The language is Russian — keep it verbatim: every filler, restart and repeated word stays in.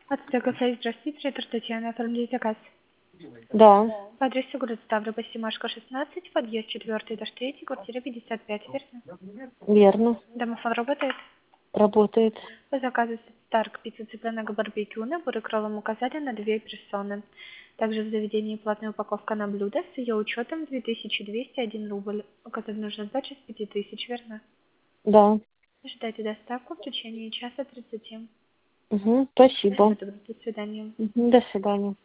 От Тегофей, здравствуйте, директор Татьяна, оформляйте заказ. Да, По адресу город Ставрополь, Семашко, шестнадцать, подъезд четвертый, этаж третий, квартира пятьдесят пять, верно? верно. Домофон работает? Работает. По заказу Старк пицца цыпленок барбекю на бурый кролом указали на две персоны. Также в заведении платная упаковка на блюдо с ее учетом две тысячи двести один рубль. Указать нужно сдача с пяти тысяч, верно? Да. Ждайте доставку в течение часа тридцати. Угу, спасибо. Всего доброго, до свидания. Мгм, до свидания.